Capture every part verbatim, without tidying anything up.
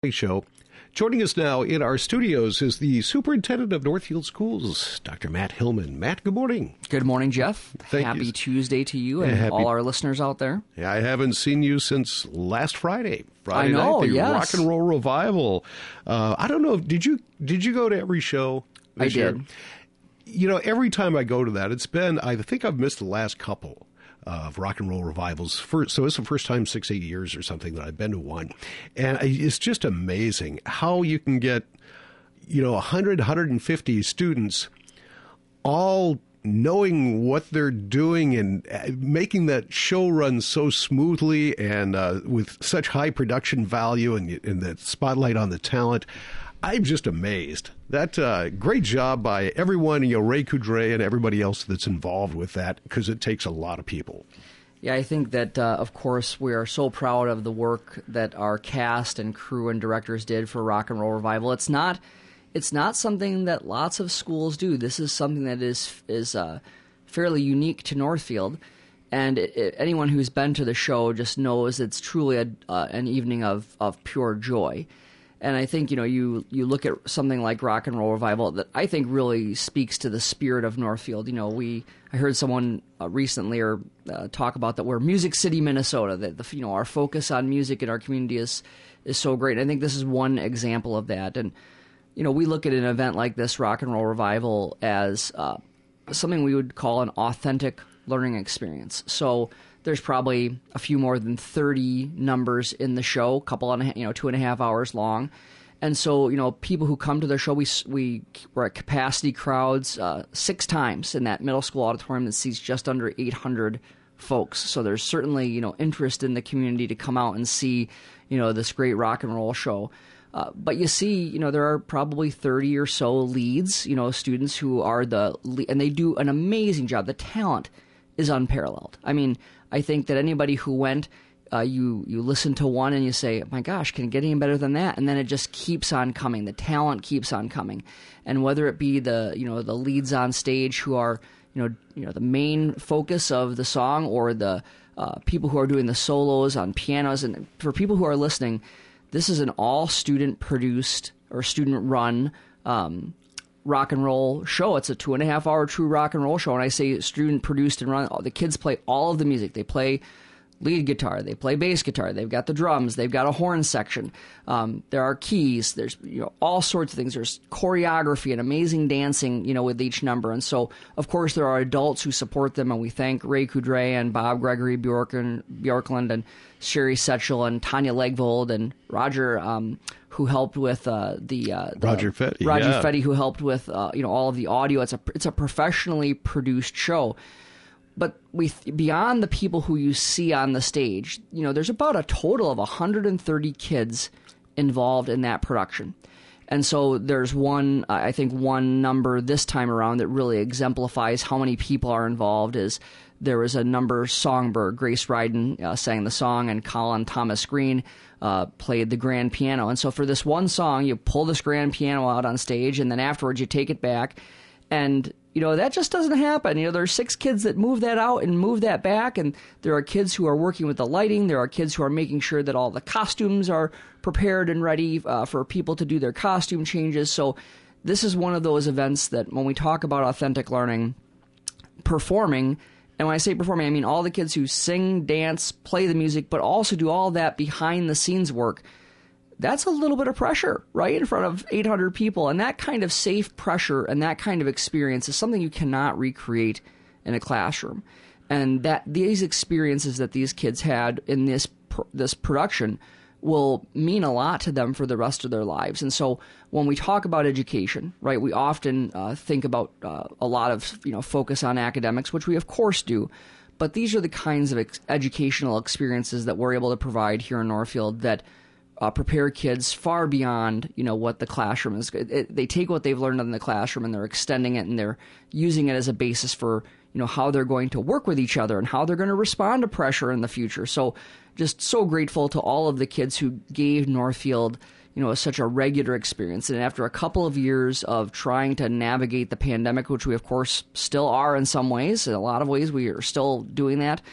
Show. Joining us now in our studios is the superintendent of Northfield Schools, Doctor Matt Hillman. Matt, good morning. Good morning, Jeff. Thank Happy you. Tuesday to you and Happy- all our listeners out there. Yeah, I haven't seen you since last Friday. Friday I know, night, the yes. Rock and Roll Revival. Uh, I don't know. Did you did you go to every show this I year? did. You know, every time I go to that, it's been, I think I've missed the last couple of Rock and Roll Revivals. First, so it's the first time six, eight years or something that I've been to one. And it's just amazing how you can get, you know, one hundred, one hundred fifty students all knowing what they're doing and making that show run so smoothly and uh, with such high production value and, and the spotlight on the talent. I'm just amazed. That uh, great job by everyone, you know, Ray Coudray and everybody else that's involved with that, because it takes a lot of people. Yeah, I think that, uh, of course, we are so proud of the work that our cast and crew and directors did for Rock and Roll Revival. It's not, it's not something that lots of schools do. This is something that is is uh, fairly unique to Northfield, and it, it, anyone who's been to the show just knows it's truly a, uh, an evening of, of pure joy. And I think, you know, you, you look at something like Rock and Roll Revival that I think really speaks to the spirit of Northfield. You know, we I heard someone uh, recently or uh, talk about that we're Music City, Minnesota. That the, you know, our focus on music in our community is is so great. And I think this is one example of that. And you know, we look at an event like this, Rock and Roll Revival, as uh, something we would call an authentic learning experience. So there's probably a few more than thirty numbers in the show, a couple and a, you know two and a half hours long, and so you know people who come to the show, we we we're at capacity crowds uh, six times in that middle school auditorium that seats just under eight hundred folks. So there's certainly you know interest in the community to come out and see you know this great rock and roll show. Uh, but you see, you know, there are probably thirty or so leads, you know, students who are the le- and they do an amazing job. The talent is unparalleled. I mean, I think that anybody who went, uh, you you listen to one and you say, my gosh, can it get any better than that? And then it just keeps on coming. The talent keeps on coming. And whether it be the, you know, the leads on stage who are, you know, you know, the main focus of the song, or the uh, people who are doing the solos on pianos. And for people who are listening, this is an all-student produced or student-run um rock and roll show. It's a two and a half hour true rock and roll show. And I say student produced and run. The kids play all of the music. They play lead guitar. They play bass guitar. They've got the drums. They've got a horn section. Um, there are keys. There's you know all sorts of things. There's choreography and amazing dancing, you know, with each number. And so, of course, there are adults who support them. And we thank Ray Coudray and Bob Gregory Bjorken, Bjorkland and Sherry Setchel and Tanya Legvold and Roger, um, who helped with uh, the, uh, the Roger Fetty, Roger yeah. Fetty, who helped with uh, you know all of the audio. It's a it's a professionally produced show. But we beyond the people who you see on the stage, you know, there's about a total of one hundred thirty kids involved in that production. And so there's one, I think one number this time around that really exemplifies how many people are involved is there was a number songbird. Grace Ryden uh, sang the song, and Colin Thomas Green uh, played the grand piano. And so for this one song, you pull this grand piano out on stage, and then afterwards you take it back. And, you know, that just doesn't happen. You know, there are six kids that move that out and move that back, and there are kids who are working with the lighting. There are kids who are making sure that all the costumes are prepared and ready uh, for people to do their costume changes. So this is one of those events that when we talk about authentic learning, performing, and when I say performing, I mean all the kids who sing, dance, play the music, but also do all that behind-the-scenes work. That's a little bit of pressure, right, in front of eight hundred people. And that kind of safe pressure and that kind of experience is something you cannot recreate in a classroom. And that these experiences that these kids had in this this production will mean a lot to them for the rest of their lives. And so when we talk about education, right, we often uh, think about uh, a lot of, you know, focus on academics, which we of course do. But these are the kinds of ex- educational experiences that we're able to provide here in Northfield that Uh, prepare kids far beyond, you know, what the classroom is. It, it, they take what they've learned in the classroom and they're extending it and they're using it as a basis for, you know, how they're going to work with each other and how they're going to respond to pressure in the future. So just so grateful to all of the kids who gave Northfield, you know, such a regular experience. And after a couple of years of trying to navigate the pandemic, which we of course still are in some ways, in a lot of ways we are still doing that,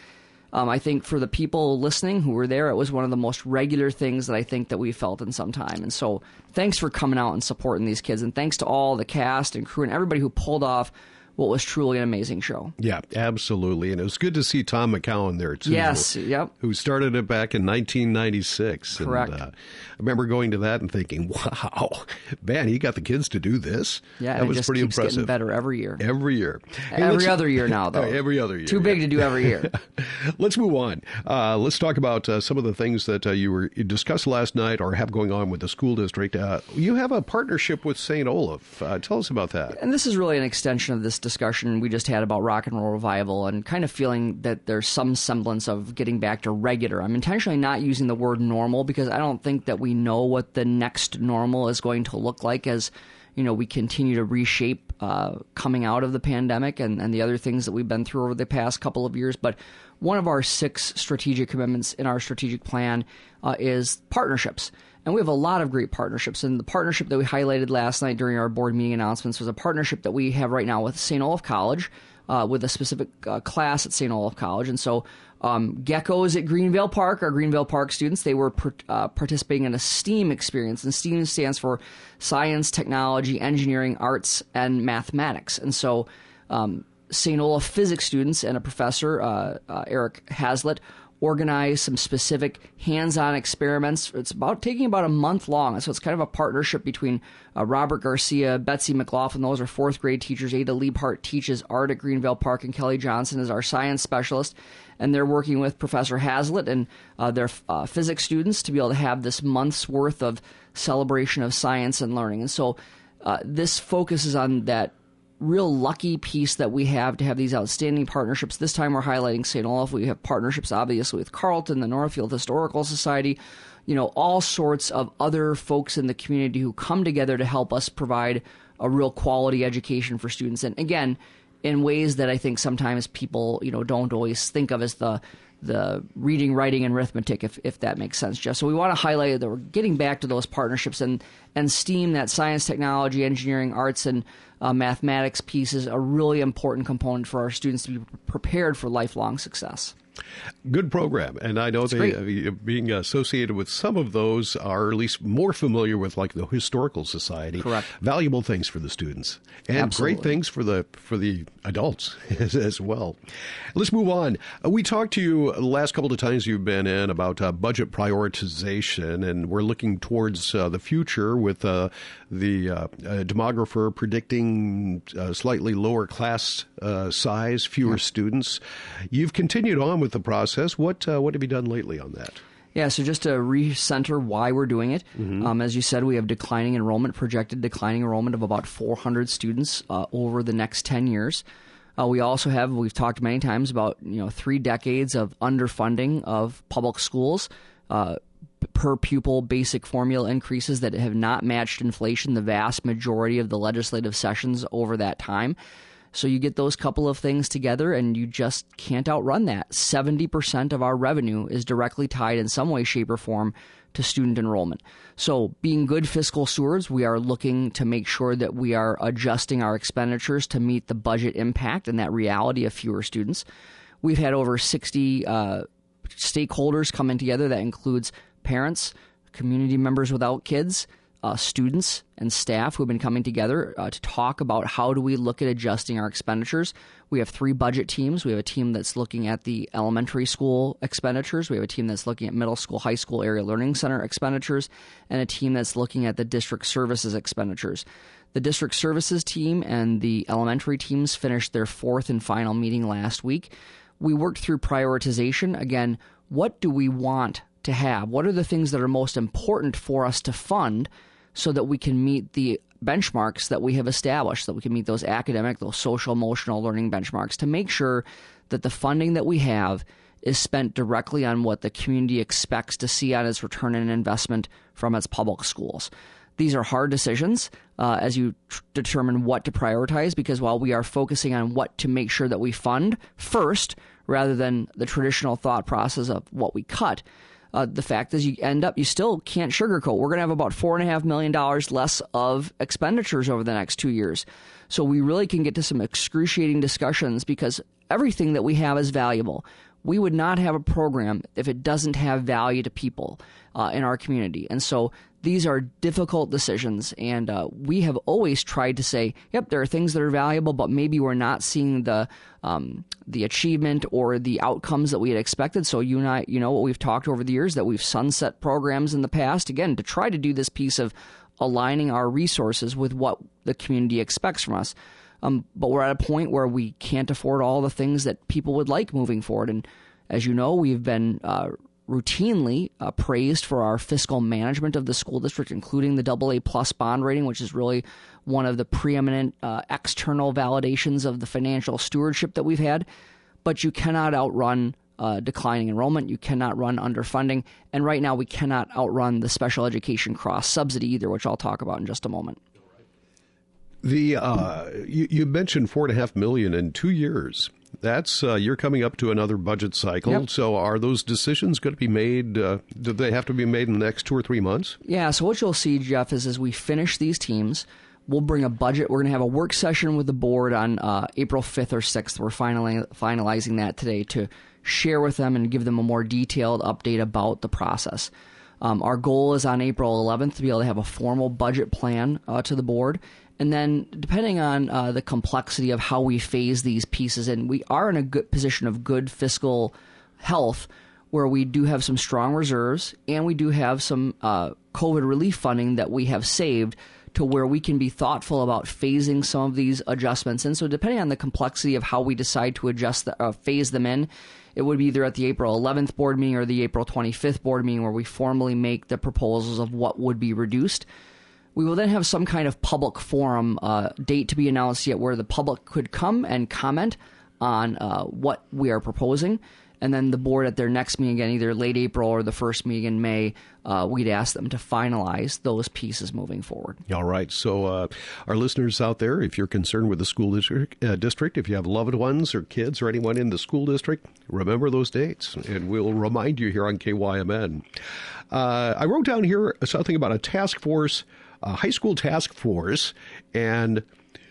Um, I think for the people listening who were there, it was one of the most regular things that I think that we felt in some time. And so thanks for coming out and supporting these kids. And thanks to all the cast and crew and everybody who pulled off what was truly an amazing show. Yeah, absolutely. And it was good to see Tom McCowan there, too. Yes, who, yep. Who started it back in nineteen ninety-six. Correct. And, uh, I remember going to that and thinking, wow, man, he got the kids to do this. Yeah, that it was just pretty keeps impressive. Getting better every year. Every year. Hey, every other year now, though. Every other year. Too big yeah. to do every year. Let's move on. Uh, let's talk about uh, some of the things that uh, you were you discussed last night or have going on with the school district. Uh, you have a partnership with Saint Olaf. Uh, tell us about that. And this is really an extension of this discussion we just had about rock and roll revival and kind of feeling that there's some semblance of getting back to regular. I'm intentionally not using the word normal because I don't think that we know what the next normal is going to look like as, you know, we continue to reshape uh, coming out of the pandemic and, and the other things that we've been through over the past couple of years. But one of our six strategic commitments in our strategic plan uh, is partnerships. And we have a lot of great partnerships. And the partnership that we highlighted last night during our board meeting announcements was a partnership that we have right now with Saint Olaf College, uh, with a specific uh, class at Saint Olaf College. And so um, Geckos at Greenville Park, our Greenville Park students, they were per, uh, participating in a STEAM experience. And STEAM stands for Science, Technology, Engineering, Arts, and Mathematics. And so um, Saint Olaf physics students and a professor, uh, uh, Eric Hazlitt, organize some specific hands-on experiments. It's about taking about a month long. So it's kind of a partnership between uh, Robert Garcia, Betsy McLaughlin. Those are fourth grade teachers. Ada Liebhart teaches art at Greenville Park, and Kelly Johnson is our science specialist. And they're working with Professor Hazlitt and uh, their uh, physics students to be able to have this month's worth of celebration of science and learning. And so uh, this focuses on that real lucky piece that we have to have these outstanding partnerships. This time we're highlighting Saint Olaf. We have partnerships, obviously, with Carleton, the Northfield Historical Society, you know, all sorts of other folks in the community who come together to help us provide a real quality education for students. And again, in ways that I think sometimes people, you know, don't always think of as the the reading, writing, and arithmetic, if, if that makes sense, Jeff. So we want to highlight that we're getting back to those partnerships, and, and STEAM, that science, technology, engineering, arts, and uh, mathematics piece is a really important component for our students to be prepared for lifelong success. Good program, and I know That's they, uh, being associated with some of those, are at least more familiar with, like, the Historical Society. Correct. Valuable things for the students, and Absolutely. great things for the for the adults as, as well. Let's move on. Uh, we talked to you the last couple of times you've been in about uh, budget prioritization, and we're looking towards uh, the future with uh, the uh, uh, demographer predicting uh, slightly lower class uh, size, fewer yeah. students. You've continued on with the process. What uh, what have you done lately on that? Yeah, so just to recenter why we're doing it, mm-hmm. um, as you said, we have declining enrollment, projected declining enrollment of about four hundred students uh, over the next ten years. Uh, we also have, we've talked many times about, you know, three decades of underfunding of public schools, uh, per pupil basic formula increases that have not matched inflation the vast majority of the legislative sessions over that time. So you get those couple of things together and you just can't outrun that. seventy percent of our revenue is directly tied in some way, shape, or form to student enrollment. So being good fiscal stewards, we are looking to make sure that we are adjusting our expenditures to meet the budget impact and that reality of fewer students. We've had over sixty uh, stakeholders coming together. That includes parents, community members without kids, Uh, students and staff who have been coming together uh, to talk about how do we look at adjusting our expenditures. We have three budget teams. We have a team that's looking at the elementary school expenditures. We have a team that's looking at middle school, high school area learning center expenditures, and a team that's looking at the district services expenditures. The district services team and the elementary teams finished their fourth and final meeting last week. We worked through prioritization. Again, what do we want to have? What are the things that are most important for us to fund so that we can meet the benchmarks that we have established, that we can meet those academic, those social, emotional learning benchmarks, to make sure that the funding that we have is spent directly on what the community expects to see on its return on investment from its public schools. These are hard decisions uh, as you tr- determine what to prioritize, because while we are focusing on what to make sure that we fund first, rather than the traditional thought process of what we cut, Uh, the fact is you end up, you still can't sugarcoat. We're going to have about four and a half million dollars less of expenditures over the next two years. So we really can get to some excruciating discussions because everything that we have is valuable. we would not have a program if it doesn't have value to people uh, in our community. And so these are difficult decisions, and uh, we have always tried to say, yep, there are things that are valuable, but maybe we're not seeing the um, the achievement or the outcomes that we had expected. So you and I, you know, what we've talked over the years, that we've sunset programs in the past, again, to try to do this piece of aligning our resources with what the community expects from us. Um, but we're at a point where we can't afford all the things that people would like moving forward. And as you know, we've been uh, routinely uh, praised for our fiscal management of the school district, including the double A plus bond rating, which is really one of the preeminent uh, external validations of the financial stewardship that we've had. But you cannot outrun uh, declining enrollment. You cannot run underfunding. And right now we cannot outrun the special education cross subsidy either, which I'll talk about in just a moment. The uh, you, you mentioned four and a half million in two years. That's uh, you're coming up to another budget cycle. Yep. So are those decisions going to be made? Uh, do they have to be made in the next two or three months? Yeah. So what you'll see, Jeff, is as we finish these teams, we'll bring a budget. We're going to have a work session with the board on uh, April fifth or sixth. We're finally finalizing that today to share with them and give them a more detailed update about the process. Um, our goal is on April eleventh to be able to have a formal budget plan uh, to the board. And then depending on uh, the complexity of how we phase these pieces in, we are in a good position of good fiscal health where we do have some strong reserves and we do have some uh, COVID relief funding that we have saved to where we can be thoughtful about phasing some of these adjustments. And so depending on the complexity of how we decide to adjust, the, uh, phase them in, it would be either at the April eleventh board meeting or the April twenty-fifth board meeting where we formally make the proposals of what would be reduced. We will then have some kind of public forum uh, date to be announced yet where the public could come and comment on uh, what we are proposing. And then the board at their next meeting, again, either late April or the first meeting in May, uh, we'd ask them to finalize those pieces moving forward. All right. So uh, our listeners out there, if you're concerned with the school district, uh, district, if you have loved ones or kids or anyone in the school district, remember those dates, and we'll remind you here on K Y M N. Uh, I wrote down here something about a task force, a high school task force, and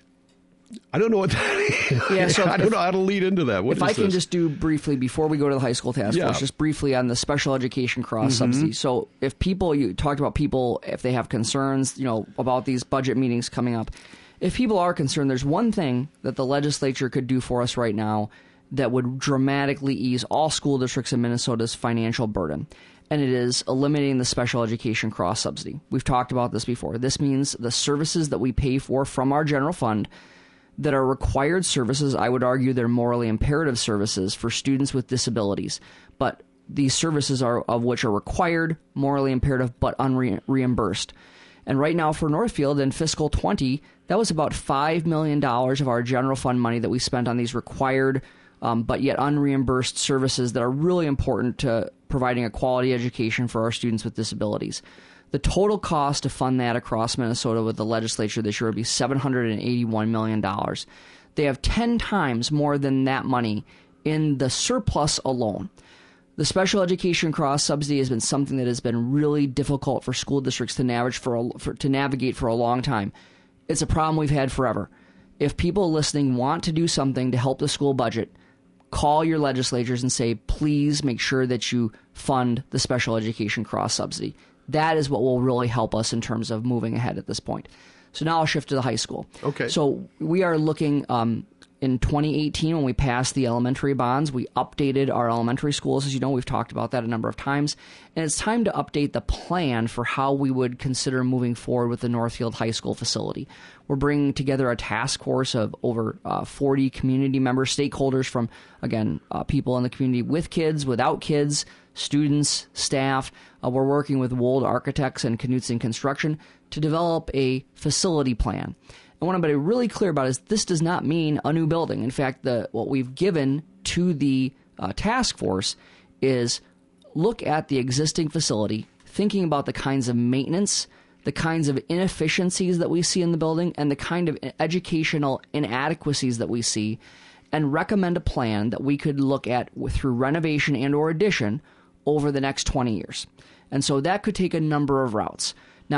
I don't know what that is. Yeah, so I don't if, know how to lead into that. What if is I can this? just do briefly, before we go to the high school task yeah. force, just briefly on the special education cross mm-hmm. subsidy. So if people, you talked about people, if they have concerns, you know, about these budget meetings coming up, if people are concerned, there's one thing that the legislature could do for us right now that would dramatically ease all school districts in Minnesota's financial burden. And it is eliminating the special education cross subsidy. We've talked about this before. This means the services that we pay for from our general fund that are required services, I would argue they're morally imperative services for students with disabilities. But these services are of which are required, morally imperative, but unreimbursed. And right now for Northfield in fiscal twenty, that was about five million dollars of our general fund money that we spent on these required um, but yet unreimbursed services that are really important to providing a quality education for our students with disabilities. The total cost to fund that across Minnesota with the legislature this year would be seven hundred eighty-one million dollars. They have ten times more than that money in the surplus alone. The special education cross subsidy has been something that has been really difficult for school districts to navigate for, a, for to navigate for a long time. It's a problem we've had forever. If people listening want to do something to help the school budget, call your legislatures and say, please make sure that you fund the special education cross subsidy. That is what will really help us in terms of moving ahead at this point. So now I'll shift to the high school. Okay. So we are looking um, in twenty eighteen when we passed the elementary bonds, we updated our elementary schools. As you know, we've talked about that a number of times. And it's time to update the plan for how we would consider moving forward with the Northfield High School facility. We're bringing together a task force of over uh, forty community members, stakeholders from, again, uh, people in the community with kids, without kids, students, staff. Uh, we're working with Wold Architects and Knutson Construction to develop a facility plan. And what I'm going to be really clear about is this does not mean a new building. In fact, the what we've given to the uh, task force is look at the existing facility, thinking about the kinds of maintenance, the kinds of inefficiencies that we see in the building, and the kind of educational inadequacies that we see, and recommend a plan that we could look at through renovation and or addition over the next twenty years. And so that could take a number of routes. Now,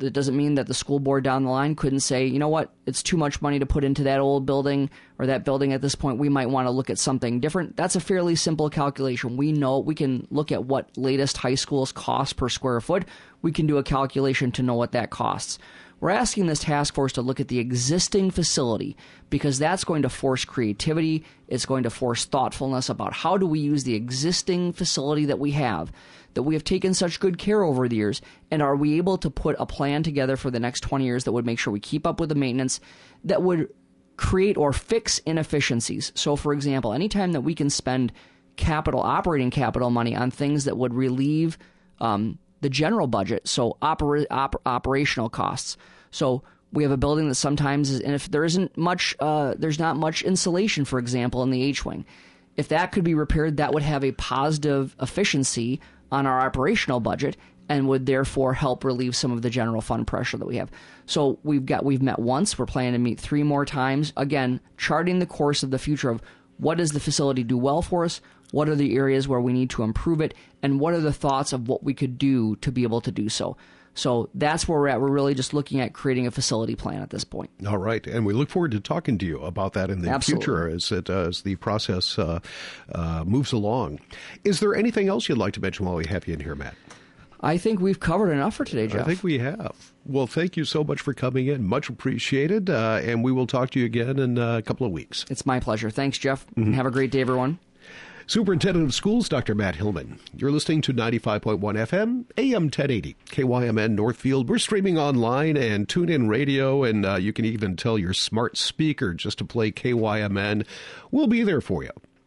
That doesn't mean that the school board down the line couldn't say, you know what, it's too much money to put into that old building or that building at this point. We might want to look at something different. That's a fairly simple calculation. We know we can look at what latest high schools cost per square foot. We can do a calculation to know what that costs. We're asking this task force to look at the existing facility because that's going to force creativity. It's going to force thoughtfulness about how do we use the existing facility that we have, that we have taken such good care over the years, and are we able to put a plan together for the next twenty years that would make sure we keep up with the maintenance, that would create or fix inefficiencies. So, for example, anytime that we can spend capital, operating capital money on things that would relieve um, the general budget, so opera, op, operational costs. So we have a building that sometimes is, and if there isn't much, uh, there's not much insulation, for example, in the H-wing. If that could be repaired, that would have a positive efficiency on our operational budget and would therefore help relieve some of the general fund pressure that we have. So we've got we've met once. We're planning to meet three more times. Again, charting the course of the future of what does the facility do well for us, what are the areas where we need to improve it, and what are the thoughts of what we could do to be able to do so. So that's where we're at. We're really just looking at creating a facility plan at this point. All right. And we look forward to talking to you about that in the Absolutely. future as it, uh, as the process uh, uh, moves along. Is there anything else you'd like to mention while we have you in here, Matt? I think we've covered enough for today, Jeff. I think we have. Well, thank you so much for coming in. Much appreciated. Uh, and we will talk to you again in a couple of weeks. It's my pleasure. Thanks, Jeff. Mm-hmm. Have a great day, everyone. Superintendent of Schools, Doctor Matt Hillman. You're listening to ninety-five point one F M, A M ten eighty, K Y M N Northfield. We're streaming online and tune in radio, and uh, you can even tell your smart speaker just to play K Y M N. We'll be there for you.